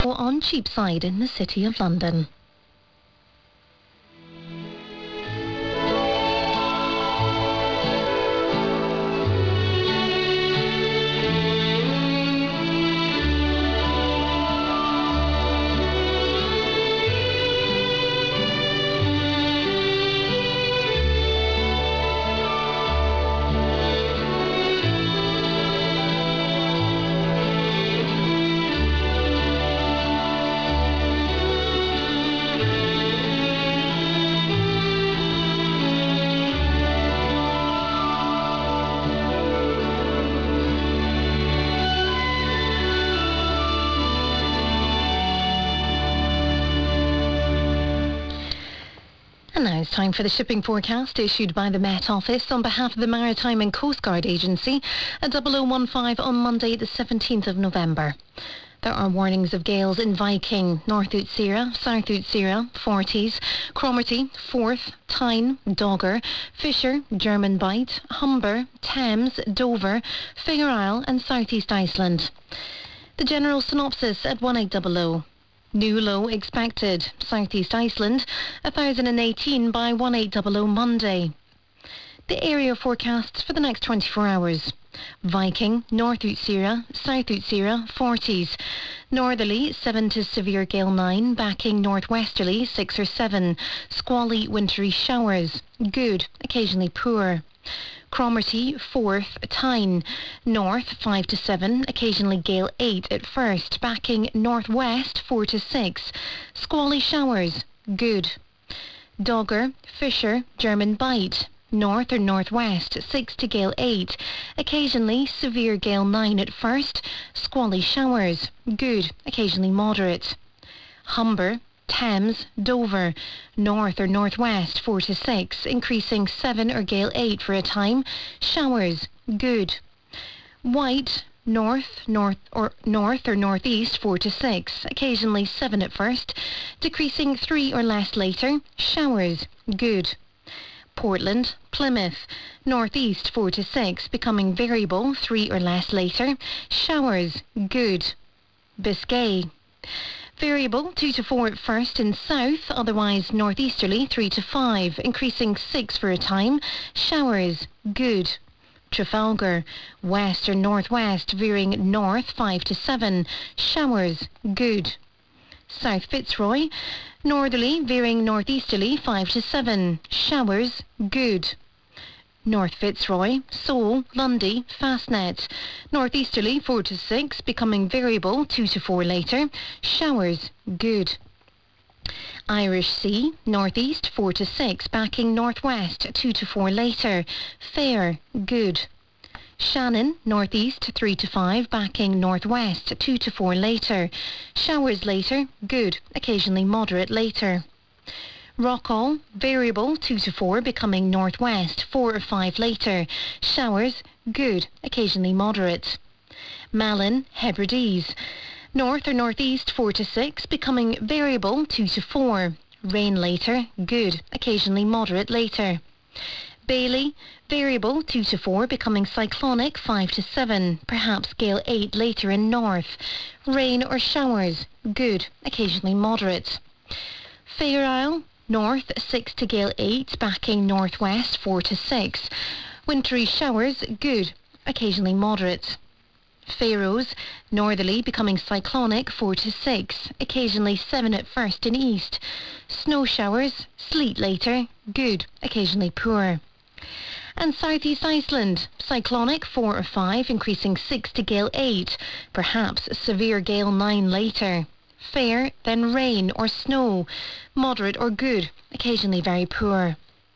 on Cheapside in the City of London. And now it's time for the shipping forecast issued by the Met Office on behalf of the Maritime and Coast Guard Agency at 0015 on Monday the 17th of November. There are warnings of gales in Viking, North Utsira, South Utsira, Forties, Cromarty, Forth, Tyne, Dogger, Fisher, German Bight, Humber, Thames, Dover, Fair Isle and South East Iceland. The general synopsis at 1800. New low expected. South East Iceland, 1018 by 1800 Monday. The area forecasts for the next 24 hours. Viking, North Utsira, South Utsira, Forties. Northerly, 7 to severe gale 9, backing northwesterly 6 or 7. Squally wintry showers. Good, occasionally poor. Cromarty, Forth, Tyne. North 5 to 7, occasionally gale 8 at first, backing northwest 4 to 6. Squally showers. Good. Dogger, Fisher, German Bight. North or northwest 6 to gale 8, occasionally severe gale 9 at first. Squally showers. Good, occasionally moderate. Humber, Thames, Dover, north or northwest 4 to 6, increasing 7 or gale 8 for a time. Showers. Good. White, north or northeast 4 to 6, occasionally 7 at first, decreasing 3 or less later. Showers. Good. Portland, Plymouth, northeast 4 to 6, becoming variable 3 or less later. Showers. Good. Biscay. Variable 2 to 4 at first in south, otherwise northeasterly 3 to 5, increasing 6 for a time. Showers. Good. Trafalgar, west or northwest, veering north 5 to 7. Showers. Good. South Fitzroy, northerly, veering northeasterly 5 to 7. Showers. Good. North Fitzroy, Seoul, Lundy, Fastnet. Northeasterly 4 to 6, becoming variable 2 to 4 later. Showers. Good. Irish Sea, northeast 4 to 6, backing northwest 2 to 4 later. Fair. Good. Shannon, northeast 3 to 5, backing northwest 2 to 4 later. Showers later. Good, occasionally moderate later. Rockall, variable 2 to 4, becoming northwest 4 or 5 later. Showers. Good, occasionally moderate. Malin, Hebrides, north or northeast 4 to 6, becoming variable 2 to 4. Rain later. Good, occasionally moderate later. Bailey, variable 2 to 4, becoming cyclonic 5 to 7, perhaps gale 8 later in north. Rain or showers. Good, occasionally moderate. Fair Isle, north 6 to gale 8, backing northwest 4 to 6. Wintry showers. Good, occasionally moderate. Faroes, northerly, becoming cyclonic 4 to 6, occasionally 7 at first in east. Snow showers. Sleet later. Good, occasionally poor. And South East Iceland, cyclonic 4 or 5, increasing 6 to gale 8, perhaps severe gale 9 later. Fair, then rain or snow, moderate or good, occasionally very poor.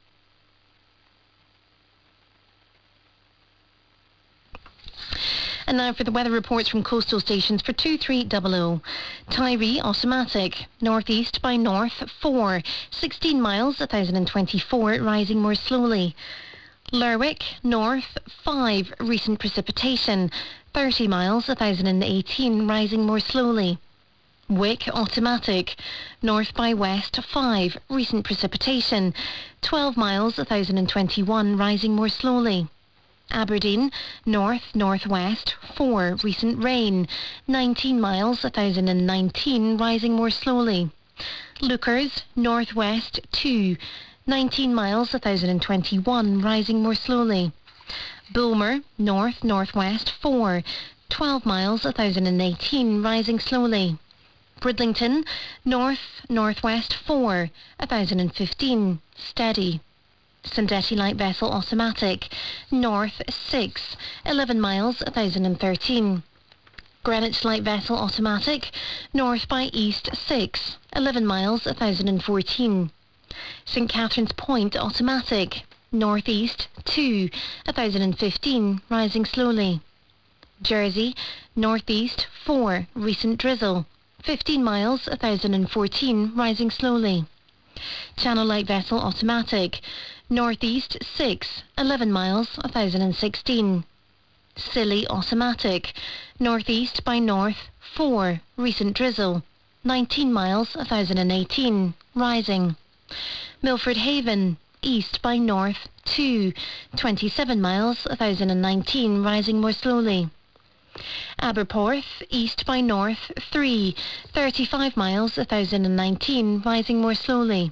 And now for the weather reports from coastal stations for 2300. Tyree, automatic. Northeast by north, 4. 16 miles, 1024, rising more slowly. Lerwick, north, 5. Recent precipitation. 30 miles, 1018, rising more slowly. Wick, automatic. North by west, 5. Recent precipitation. 12 miles, 1021, rising more slowly. Aberdeen, north-northwest 4, recent rain, 19 miles 1019, rising more slowly. Lookers, northwest 2, 19 miles 1021, rising more slowly. Bulmer, north-northwest 4, 12 miles 1018, rising slowly. Bridlington, north-northwest 4, 1015, steady. Sandetti light vessel automatic, north 6, 11 miles 1013. Greenwich light vessel automatic, north by east 6, 11 miles 1014. St Catherine's Point automatic, northeast 2, 1015, rising slowly. Jersey, northeast 4, recent drizzle, 15 miles 1014, rising slowly. Channel light vessel automatic, northeast 6, 11 miles 1016. Scilly automatic, northeast by north 4, recent drizzle, 19 miles 1018, rising. Milford Haven, east by north 2, 27 miles 1019, rising more slowly. Aberporth, east by north 3, 35 miles 1019, rising more slowly.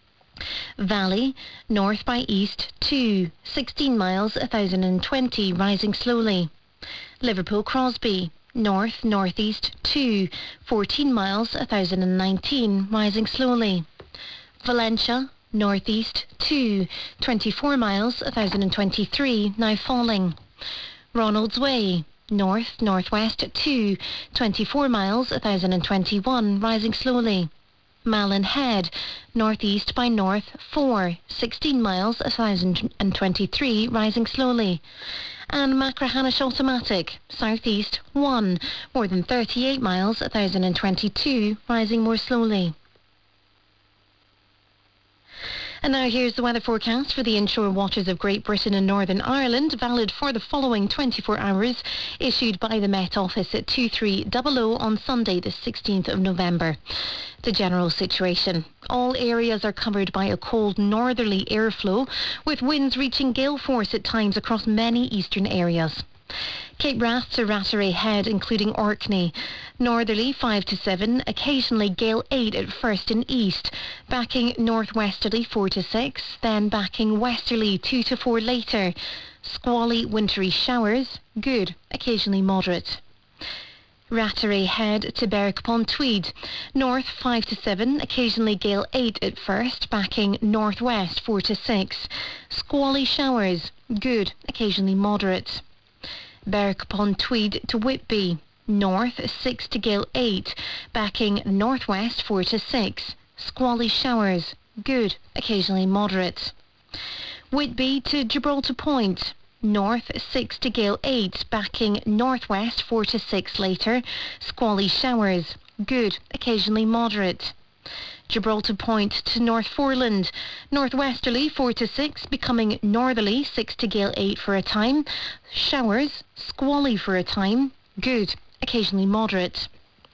Valley, north by east 2, 16 miles 1020, rising slowly. Liverpool Crosby, north-northeast 2, 14 miles 1019, rising slowly. Valencia, northeast 2, 24 miles 1023, now falling. Ronald's Way, north-northwest 2, 24 miles 1021, rising slowly. Malin Head, northeast by north 4, 16 miles 1023, rising slowly. And Machrihanish automatic, southeast 1, more than 38 miles 1022, rising more slowly. And now here's the weather forecast for the inshore waters of Great Britain and Northern Ireland, valid for the following 24 hours, issued by the Met Office at 2300 on Sunday the 16th of November. The general situation. All areas are covered by a cold northerly airflow, with winds reaching gale force at times across many eastern areas. Cape Wrath to Ratteray Head, including Orkney. Northerly 5 to 7, occasionally gale 8 at first in east, backing northwesterly 4 to 6, then backing westerly 2 to 4 later. Squally wintry showers, good, occasionally moderate. Ratteray Head to Berwick upon Tweed. North 5 to 7, occasionally gale 8 at first, backing northwest 4 to 6. Squally showers, good, occasionally moderate. Berwick upon Tweed to Whitby. North 6 to gale 8, backing northwest 4 to 6. Squally showers, good, occasionally moderate. Whitby to Gibraltar Point. North 6 to gale 8, backing northwest 4 to 6 later. Squally showers, good, occasionally moderate. Gibraltar Point to North Foreland. Northwesterly 4 to 6, becoming northerly 6 to gale 8 for a time. Showers, squally for a time, good, occasionally moderate.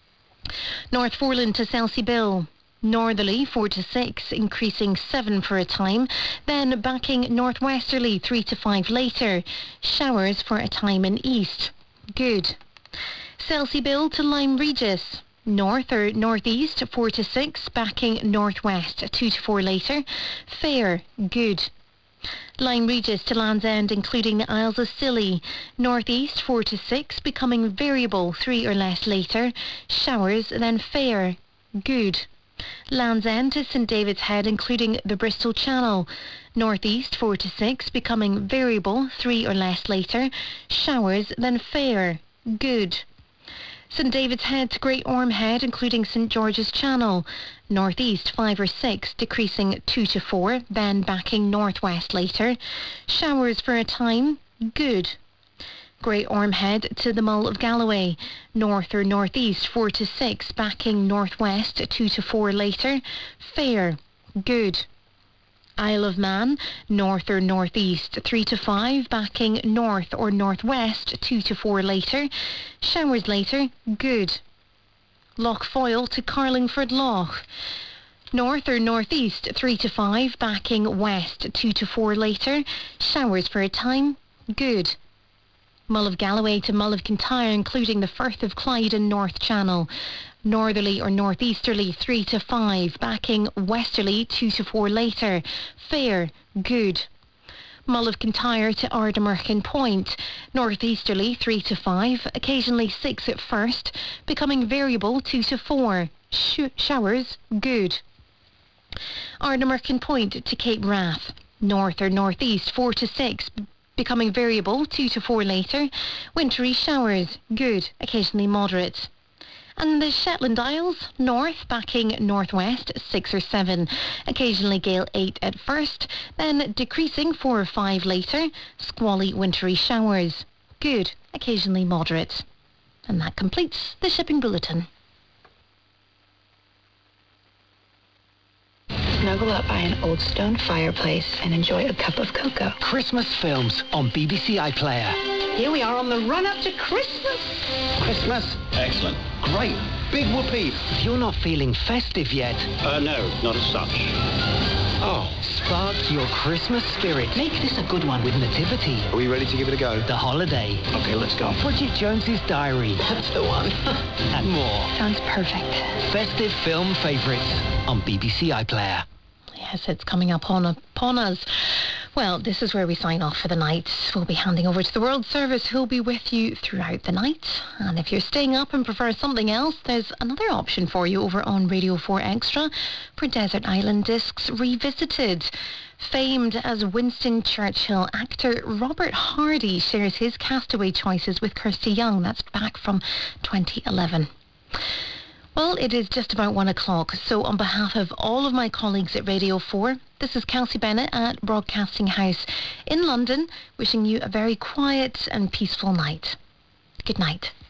North Foreland to Selseybill. Northerly 4 to 6, increasing 7 for a time, then backing northwesterly 3 to 5 later. Showers for a time in east, good. Selseybill to Lyme Regis. North or northeast 4 to 6, backing northwest 2 to 4 later. Fair, good. Lyme Regis to Land's End, including the Isles of Scilly. Northeast 4 to 6, becoming variable 3 or less later. Showers, then fair, good. Land's End to St David's Head, including the Bristol Channel. Northeast 4 to 6, becoming variable 3 or less later. Showers, then fair, good. St David's Head to Great Orme Head, including St George's Channel. Northeast 5 or 6, decreasing 2 to 4, then backing northwest later. Showers for a time, good. Great Orme Head to the Mull of Galloway. North or northeast 4 to 6, backing northwest 2 to 4 later. Fair, good. Isle of Man, north or northeast 3 to 5, backing north or northwest 2 to 4 later. Showers later, good. Lough Foyle to Carlingford Lough. North or northeast 3 to 5, backing west 2 to 4 later. Showers for a time, good. Mull of Galloway to Mull of Kintyre, including the Firth of Clyde and North Channel. Northerly or northeasterly 3 to 5, backing westerly 2 to 4 later. Fair, good. Mull of Kintyre to Ardnamurchan Point. Northeasterly 3 to 5, occasionally 6 at first, becoming variable 2 to 4. Showers, good. Ardnamurchan Point to Cape Wrath. North or northeast 4 to 6, becoming variable 2 to 4 later. Wintry showers, good, occasionally moderate. And the Shetland Isles, north backing northwest 6 or 7, occasionally gale 8 at first, then decreasing 4 or 5 later. Squally wintry showers, good, occasionally moderate. And that completes the shipping bulletin. Snuggle up by an old stone fireplace and enjoy a cup of cocoa. Christmas films on BBC iPlayer. Here we are on the run-up to Christmas. Christmas? Excellent. Great. Big whoopee. If you're not feeling festive yet... No, not as such. Oh. Spark your Christmas spirit. Make this a good one with Nativity. Are we ready to give it a go? The Holiday. Okay, let's go. Bridget Jones's Diary. That's the one. And more. Sounds perfect. Festive film favourites on BBC iPlayer. Yes, it's coming up upon us. Well, this is where we sign off for the night. We'll be handing over to the World Service, who'll be with you throughout the night. And if you're staying up and prefer something else, there's another option for you over on Radio 4 Extra for Desert Island Discs Revisited. Famed as Winston Churchill, actor Robert Hardy shares his Castaway choices with Kirsty Young. That's back from 2011. Well, it is just about 1 o'clock, so on behalf of all of my colleagues at Radio 4, this is Kelsey Bennett at Broadcasting House in London, wishing you a very quiet and peaceful night. Good night.